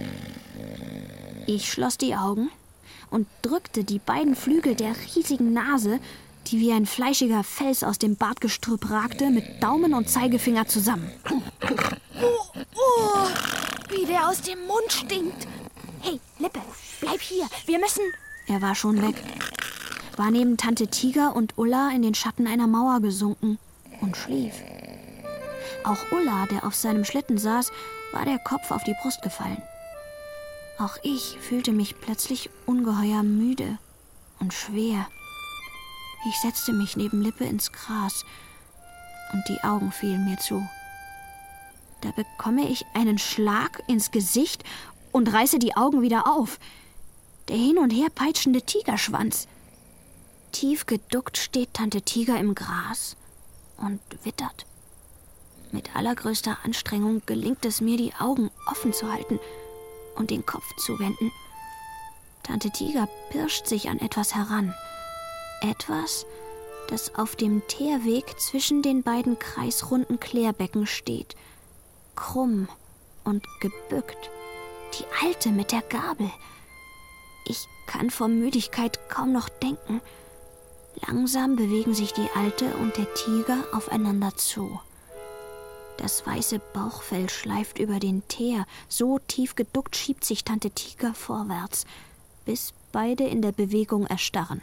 Ich schloss die Augen und drückte die beiden Flügel der riesigen Nase, die wie ein fleischiger Fels aus dem Bartgestrüpp ragte, mit Daumen und Zeigefinger zusammen. Oh, oh, wie der aus dem Mund stinkt. Hey, Lippe, bleib hier. Wir müssen... Er war schon weg. War neben Tante Tiger und Ulla in den Schatten einer Mauer gesunken und schlief. Auch Ulla, der auf seinem Schlitten saß, war der Kopf auf die Brust gefallen. Auch ich fühlte mich plötzlich ungeheuer müde und schwer. Ich setzte mich neben Lippe ins Gras und die Augen fielen mir zu. Da bekomme ich einen Schlag ins Gesicht und reiße die Augen wieder auf. Der hin und her peitschende Tigerschwanz. Tief geduckt steht Tante Tiger im Gras und wittert. Mit allergrößter Anstrengung gelingt es mir, die Augen offen zu halten und den Kopf zu wenden. Tante Tiger pirscht sich an etwas heran. Etwas, das auf dem Teerweg zwischen den beiden kreisrunden Klärbecken steht. Krumm und gebückt. Die Alte mit der Gabel. Ich kann vor Müdigkeit kaum noch denken. Langsam bewegen sich die Alte und der Tiger aufeinander zu. Das weiße Bauchfell schleift über den Teer. So tief geduckt schiebt sich Tante Tiger vorwärts, bis beide in der Bewegung erstarren.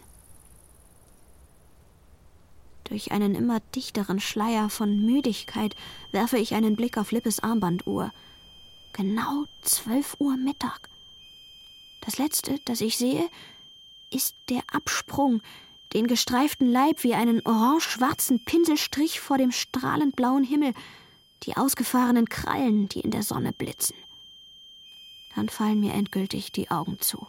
Durch einen immer dichteren Schleier von Müdigkeit werfe ich einen Blick auf Lippes Armbanduhr. Genau zwölf Uhr Mittag. Das Letzte, das ich sehe, ist der Absprung, den gestreiften Leib wie einen orange-schwarzen Pinselstrich vor dem strahlend blauen Himmel, die ausgefahrenen Krallen, die in der Sonne blitzen. Dann fallen mir endgültig die Augen zu.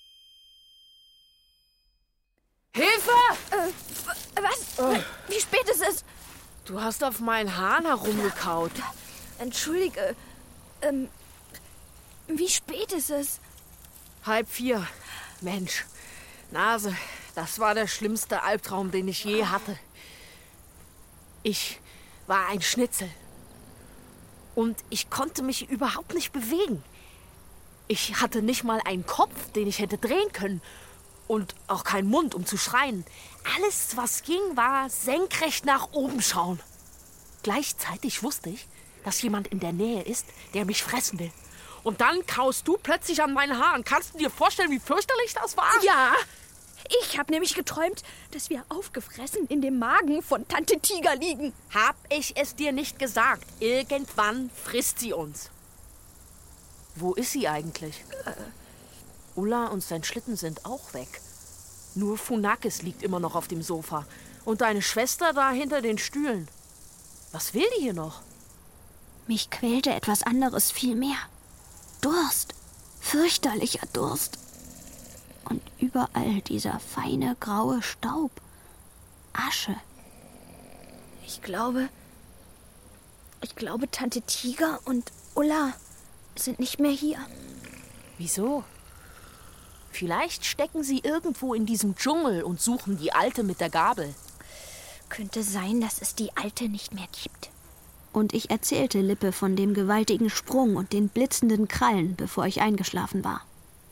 Hilfe! Äh, was? Oh. Wie spät ist es? Du hast auf meinen Hahn herumgekaut. Entschuldige. Ähm, wie spät ist es? Halb vier. Mensch, Nase, das war der schlimmste Albtraum, den ich je hatte. Ich war ein Schnitzel. Und ich konnte mich überhaupt nicht bewegen. Ich hatte nicht mal einen Kopf, den ich hätte drehen können. Und auch keinen Mund, um zu schreien. Alles, was ging, war senkrecht nach oben schauen. Gleichzeitig wusste ich, dass jemand in der Nähe ist, der mich fressen will. Und dann kaust du plötzlich an meinen Haaren. Kannst du dir vorstellen, wie fürchterlich das war? Ja, ich habe nämlich geträumt, dass wir aufgefressen in dem Magen von Tante Tiger liegen. Hab ich es dir nicht gesagt? Irgendwann frisst sie uns. Wo ist sie eigentlich? Äh. Ulla und sein Schlitten sind auch weg. Nur Funakis liegt immer noch auf dem Sofa. Und deine Schwester da hinter den Stühlen. Was will die hier noch? Mich quälte etwas anderes viel mehr. Durst. Fürchterlicher Durst. Und überall dieser feine graue Staub. Asche. Ich glaube... Ich glaube, Tante Tiger und Ulla sind nicht mehr hier. Wieso? Vielleicht stecken sie irgendwo in diesem Dschungel und suchen die Alte mit der Gabel. Könnte sein, dass es die Alte nicht mehr gibt. Und ich erzählte Lippe von dem gewaltigen Sprung und den blitzenden Krallen, bevor ich eingeschlafen war.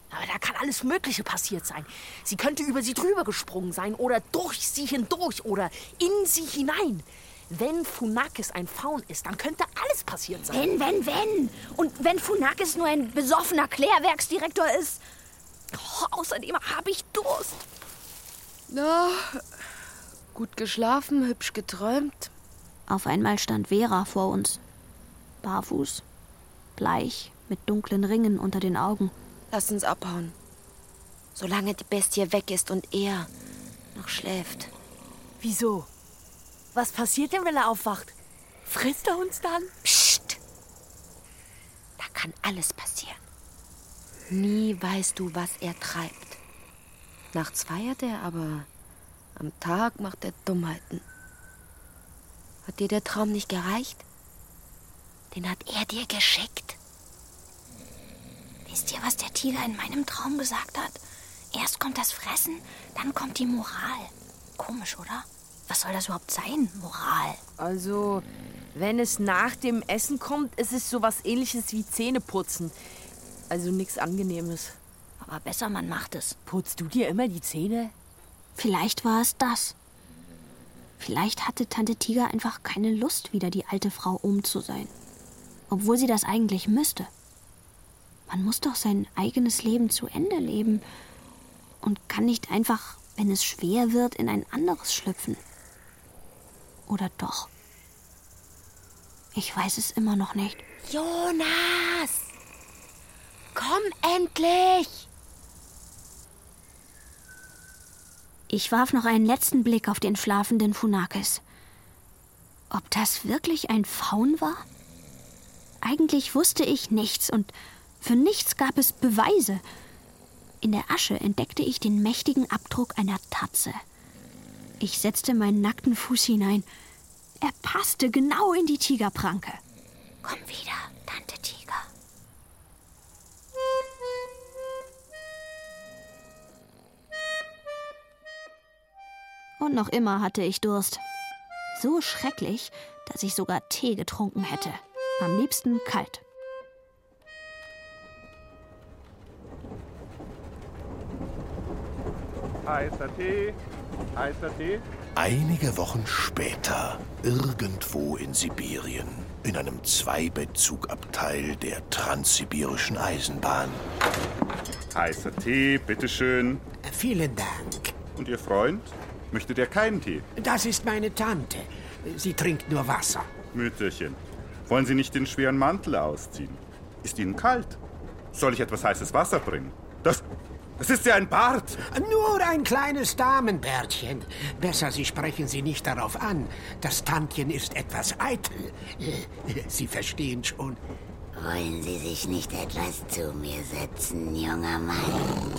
Aber da kann alles Mögliche passiert sein. Sie könnte über sie drüber gesprungen sein oder durch sie hindurch oder in sie hinein. Wenn Funakis ein Faun ist, dann könnte alles passiert sein. Wenn, wenn, wenn. Und wenn Funakis nur ein besoffener Klärwerksdirektor ist. Oh, außerdem habe ich Durst. Na, gut geschlafen, hübsch geträumt. Auf einmal stand Vera vor uns. Barfuß, bleich, mit dunklen Ringen unter den Augen. Lass uns abhauen. Solange die Bestie weg ist und er noch schläft. Wieso? Was passiert denn, wenn er aufwacht? Frisst er uns dann? Psst! Da kann alles passieren. Nie weißt du, was er treibt. Nachts feiert er, aber am Tag macht er Dummheiten. Hat dir der Traum nicht gereicht? Den hat er dir geschickt. Wisst ihr, was der Tiger in meinem Traum gesagt hat? Erst kommt das Fressen, dann kommt die Moral. Komisch, oder? Was soll das überhaupt sein, Moral? Also, wenn es nach dem Essen kommt, ist es sowas Ähnliches wie Zähneputzen. Also nichts Angenehmes. Aber besser, man macht es. Putzt du dir immer die Zähne? Vielleicht war es das. Vielleicht hatte Tante Tiger einfach keine Lust, wieder die alte Frau Ohm zu sein. Obwohl sie das eigentlich müsste. Man muss doch sein eigenes Leben zu Ende leben und kann nicht einfach, wenn es schwer wird, in ein anderes schlüpfen. Oder doch? Ich weiß es immer noch nicht. Jonas! Komm endlich! Ich warf noch einen letzten Blick auf den schlafenden Funakis. Ob das wirklich ein Faun war? Eigentlich wusste ich nichts und für nichts gab es Beweise. In der Asche entdeckte ich den mächtigen Abdruck einer Tatze. Ich setzte meinen nackten Fuß hinein. Er passte genau in die Tigerpranke. Komm wieder, Tante Tiger. Und noch immer hatte ich Durst. So schrecklich, dass ich sogar Tee getrunken hätte. Am liebsten kalt. Heißer Tee, heißer Tee. Einige Wochen später, irgendwo in Sibirien, in einem Zweibettzugabteil der Transsibirischen Eisenbahn. Heißer Tee, bitteschön. Vielen Dank. Und Ihr Freund? Möchtet ihr keinen Tee? Das ist meine Tante. Sie trinkt nur Wasser. Mütterchen, wollen Sie nicht den schweren Mantel ausziehen? Ist Ihnen kalt? Soll ich etwas heißes Wasser bringen? Das, das ist ja ein Bart. Nur ein kleines Damenbärtchen. Besser, Sie sprechen sie nicht darauf an. Das Tantchen ist etwas eitel. Sie verstehen schon. Wollen Sie sich nicht etwas zu mir setzen, junger Mann?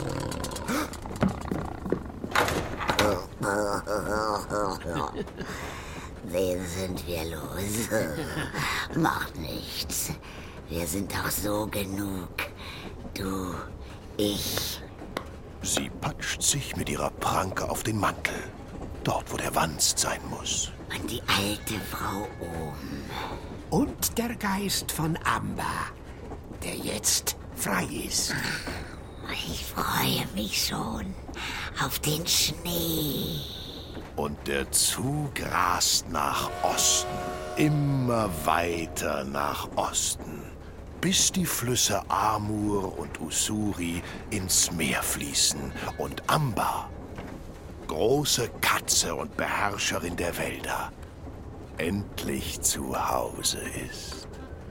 Wen sind wir los? Macht nichts. Wir sind doch so genug. Du, ich. Sie patscht sich mit ihrer Pranke auf den Mantel. Dort, wo der Wanst sein muss. Und die alte Frau oben. Und der Geist von Amber, der jetzt frei ist. Ich freue mich schon auf den Schnee. Und der Zug rast nach Osten, immer weiter nach Osten, bis die Flüsse Amur und Ussuri ins Meer fließen und Amber, große Katze und Beherrscherin der Wälder, endlich zu Hause ist.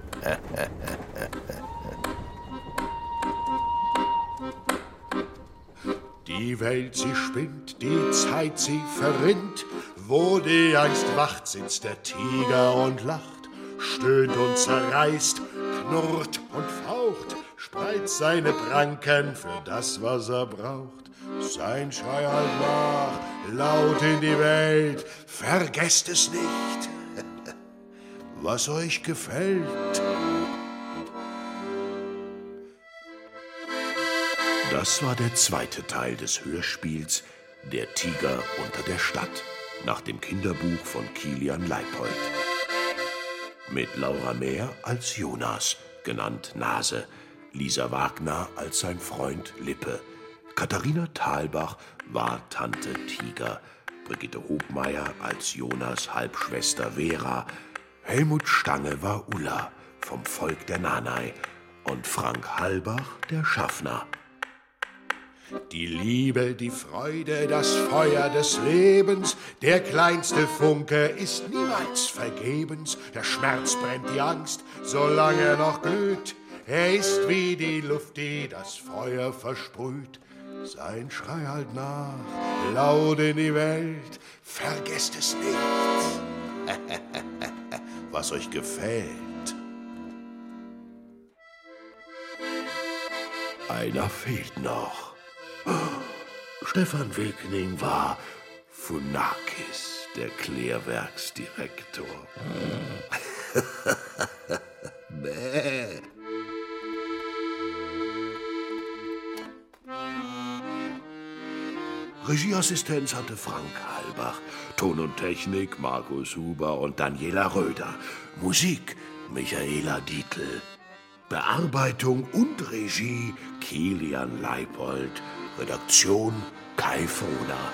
Die Welt, sie spinnt, die Zeit, sie verrinnt. Wo die einst wacht, sitzt der Tiger und lacht, stöhnt und zerreißt, knurrt und faucht, spreizt seine Pranken für das, was er braucht. Sein Schrei halt nach, laut in die Welt, vergesst es nicht, was euch gefällt. Das war der zweite Teil des Hörspiels Der Tiger unter der Stadt, nach dem Kinderbuch von Kilian Leipold. Mit Laura Mehr als Jonas, genannt Nase, Lisa Wagner als sein Freund Lippe. Katharina Thalbach war Tante Tiger. Brigitte Hobmeier als Jonas Halbschwester Vera. Helmut Stange war Ulla vom Volk der Nanai. Und Frank Halbach der Schaffner. Die Liebe, die Freude, das Feuer des Lebens, der kleinste Funke ist niemals vergebens. Der Schmerz brennt die Angst, solange er noch glüht. Er ist wie die Luft, die das Feuer versprüht. Sein Schrei hallt nach, laut in die Welt, vergesst es nicht, was euch gefällt. Einer fehlt noch. Stefan Wegning war Funakis, der Klärwerksdirektor. Bäh. Regieassistenz hatte Frank Halbach, Ton und Technik Markus Huber und Daniela Röder, Musik Michaela Dietl, Bearbeitung und Regie Kilian Leipold, Redaktion Kai Frohner.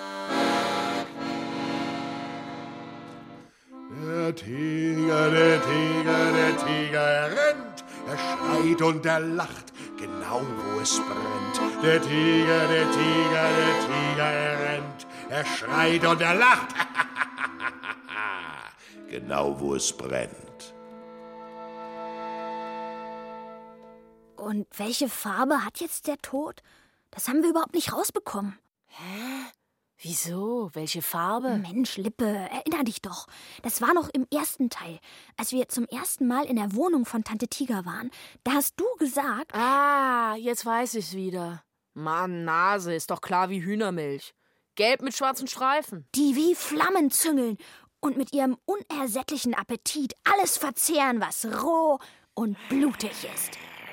Der Tiger, der Tiger, der Tiger, er rennt, er schreit und er lacht, genau wo es brennt. Der Tiger, der Tiger, der Tiger, er rennt, er schreit und er lacht. Genau wo es brennt. Und welche Farbe hat jetzt der Tod? Das haben wir überhaupt nicht rausbekommen. Hä? Wieso? Welche Farbe? Mensch, Lippe, erinner dich doch. Das war noch im ersten Teil, als wir zum ersten Mal in der Wohnung von Tante Tiger waren. Da hast du gesagt... Ah, jetzt weiß ich's wieder. Mann, Nase, ist doch klar wie Hühnermilch. Gelb mit schwarzen Streifen. Die wie Flammen züngeln und mit ihrem unersättlichen Appetit alles verzehren, was roh und blutig ist.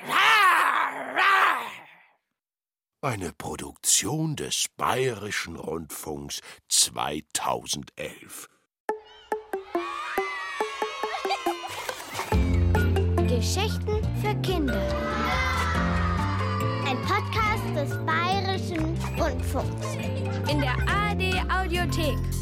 Eine Produktion des Bayerischen Rundfunks zweitausendelf. Geschichten für Kinder. Ein Podcast des Bayerischen Rundfunks. In der A R D Audiothek.